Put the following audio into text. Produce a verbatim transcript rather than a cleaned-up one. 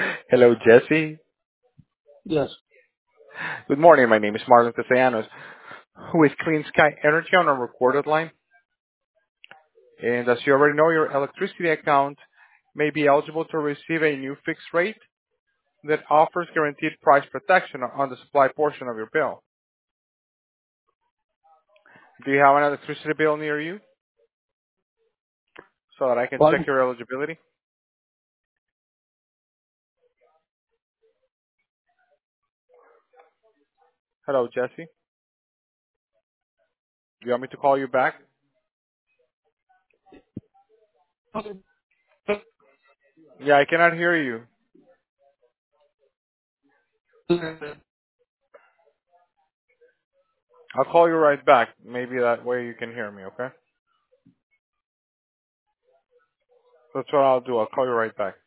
Hello, Jesse. Yes. Good morning. My name is Marlon Castellanos with Clean Sky Energy on a recorded line. And as you already know, your electricity account may be eligible to receive a new fixed rate that offers guaranteed price protection on the supply portion of your bill. Do you have an electricity bill near you so that I can check Pardon? your eligibility? Hello, Jesse. Do you want me to call you back? Okay. Yeah, I cannot hear you. I'll call you right back. Maybe that way you can hear me, okay? That's what I'll do. I'll call you right back.